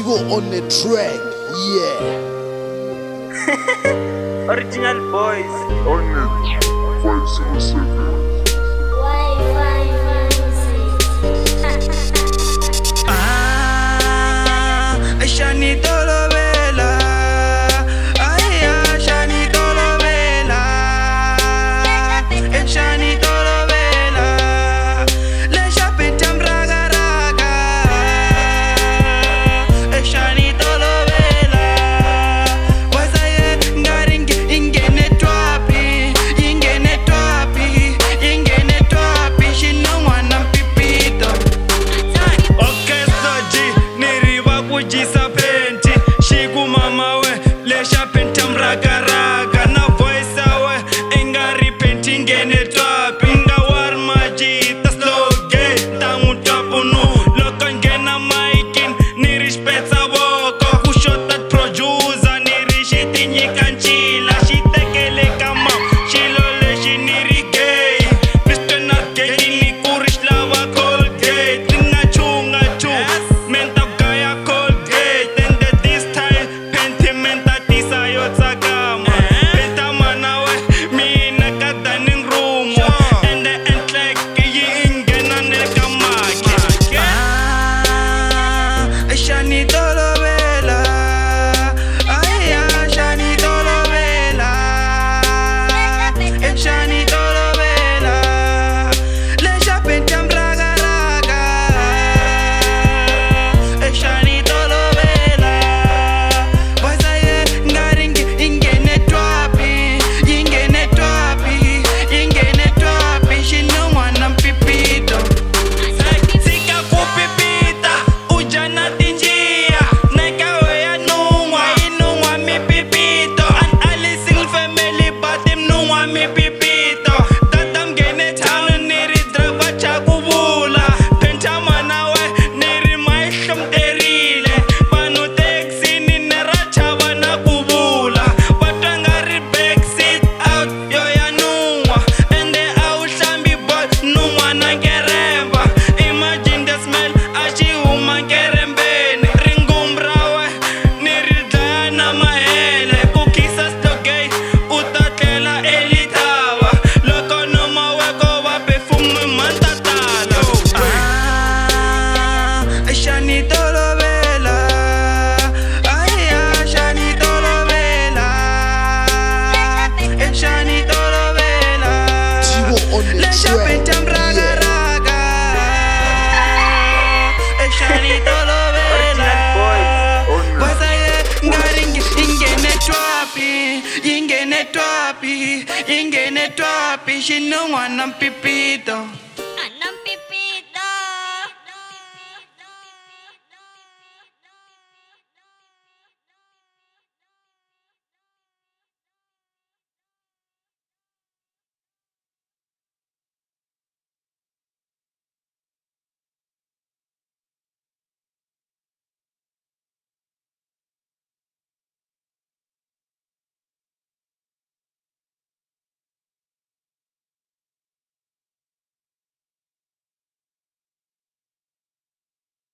Tigo on the track, yeah. Original boys. On it, 507. Shanito lo vela, ay, Shanito lo vela, Shanito lo vela, le chapitam raga raga, Shanito lo vela, wasaye ngaringi ingene twapi, shino mwana mpipito. Okay, soji niriwa kujisa penti, shiku mama we lesha pentam raga raga na voice awe engari penti ngene twapi nga war majita slow gay tangu tapunu loko ngena maikin nirishpetsa woko kushotat producer nirishiti nyikanchila shitekele kama shilole shiniri gay Mr. Not gay ni kurish lava Colgate tinga chunga chu menta gaya Colgate and this time penti menta tisa yotsa kama penta manawe mina kadaning rumo and the entlek yi ingena nekamaki Shanito lo vela, ay, Shanito lo vela, Shanito lo vela, le chapitam raga raga, Shanito lo vela, wasaye ngaringi ingene twapi, shino mwana mpipito. Sika kupipita, ujana tinjia, nekawe ya nungwa, inungwa mi pipito. An ali single family, but him nungwa mi pipito. Tatam gene talo niri dragwa chakubula. Penta manawe niri maisham terile. Panu teksi ni neracha wana kubula. Watangari backseat out, yo ya nungwa. Ende au shambi boy, nungwa na keremba. Imagine the smell, ashi uma kerembeni. Ringumbrawe, niridaya na mahele. Kukisa stogay, utatela elitawa. Loko no maweko wa perfume mantatala. Shanito lo vela, ay, Shanito lo vela, Shanito lo vela. Tigo on the Le track, chapitam raga yeah. raga, Shanito lo vela, wasaye ngaringi ingene twapi, shino mwana mpipito.